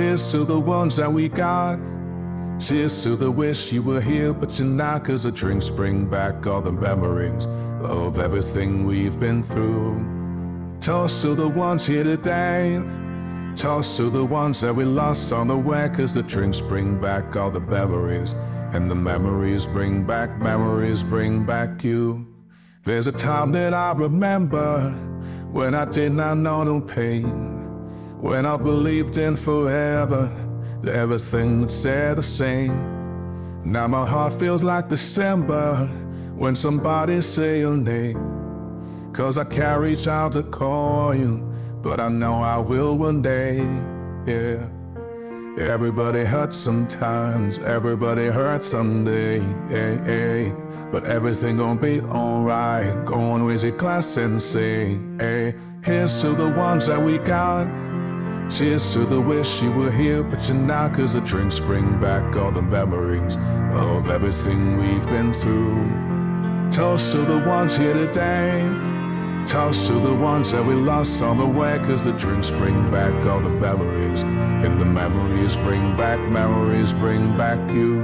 Here's to the ones that we got. Cheers to the wish you were here, but you're not, 'cause the drinks bring back all the memories of everything we've been through. Toast to the ones here today. Toast to the ones that we lost on the way, 'cause the drinks bring back all the memories, and the memories bring back you. There's a time that I remember when I did not know no pain, when I believed in forever, that everything would stay the same. Now my heart feels like December when somebody say your name, 'cause I can't reach out to call you, but I know I will one day, yeah. Everybody hurts sometimes, everybody hurts someday, hey, hey. But everything gon' be alright, go on, raise your glass and say, hey. Here's to the ones that we got. Cheers to the wish you were here, but you're not, 'cause the drinks bring back all the memories of everything we've been through. Toast to the ones here today. Toast to the ones that we lost on the way, 'cause the drinks bring back all the memories, and the memories bring back you.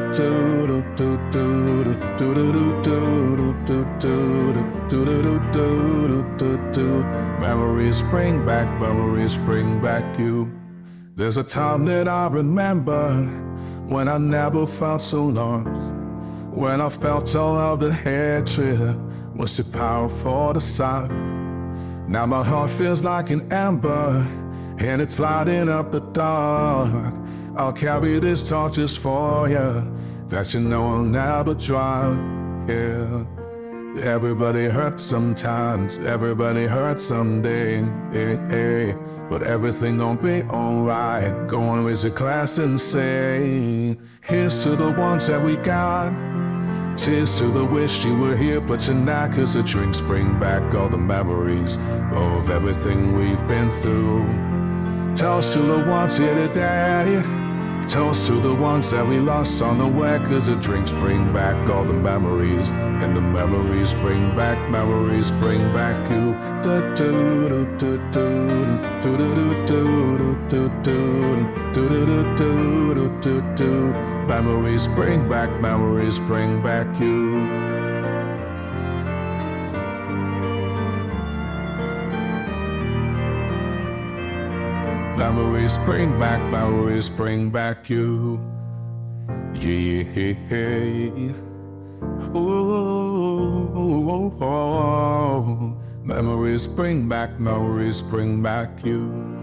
Memories bring back you. There's a time that I remember when I never felt so lost, when I felt all of the hatred was too powerful to stop. Now my heart feels like an ember, and it's lighting up the dark. I'll carry this torch just for you, that you know I'll never drop, yeah. Everybody hurts sometimes, everybody hurts someday, hey, hey. But everything gon' be alright, go on, raise your glass and say, here's to the ones that we got. Cheers to the wish you were here, but you're not, 'cause the drinks bring back all the memories of everything we've been through. Toast to the ones here today. Toast to the ones that we lost on the way, 'cause the drinks bring back all the memories, and the memories bring back you. Memories bring back you. Memories bring back you. Yeah. Oh. Memories bring back you.